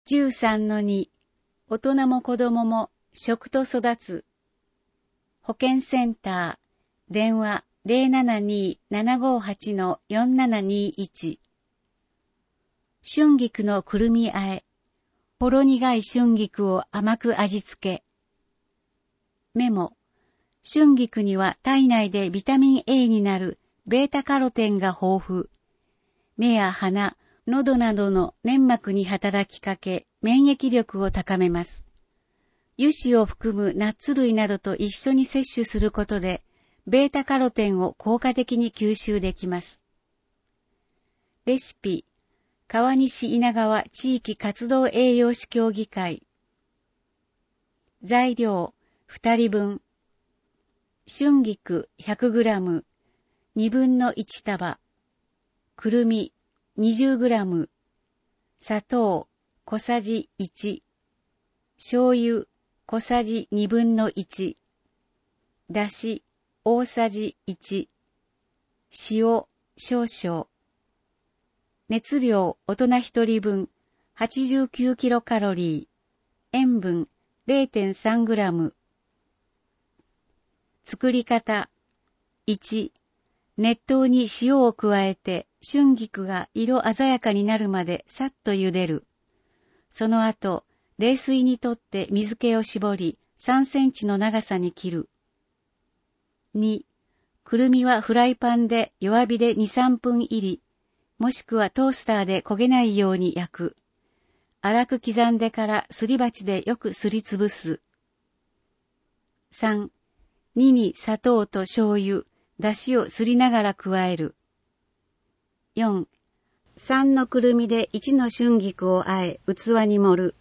13-2 大人も子供も食と育つ。保健センター電話 072-758-4721 春菊のくるみあえ。ほろ苦い春菊を甘く味付け。メモ。春菊には体内でビタミン A になるベータカロテンが豊富。目や鼻、喉などの粘膜に働きかけ、免疫力を高めます。油脂を含むナッツ類などと一緒に摂取することで、ベータカロテンを効果的に吸収できます。レシピ、川西稲川地域活動栄養士協議会。材料、2人分。春菊 100g、1/2束。くるみ、20g。砂糖、小さじ1。醤油、小さじ1/2。だし、大さじ1。塩、少々。熱量、大人1人分、89キロカロリー。塩分、0.3g。作り方。1、熱湯に塩を加えて、春菊が色鮮やかになるまでさっと茹でる。その後、冷水にとって水気を絞り、3センチの長さに切る。2、くるみはフライパンで弱火で2、3分入り、もしくはトースターで焦げないように焼く。粗く刻んでからすり鉢でよくすりつぶす。3、2に砂糖と醤油、だしをすりながら加える。4、3のくるみで1の春菊をあえ、器に盛る。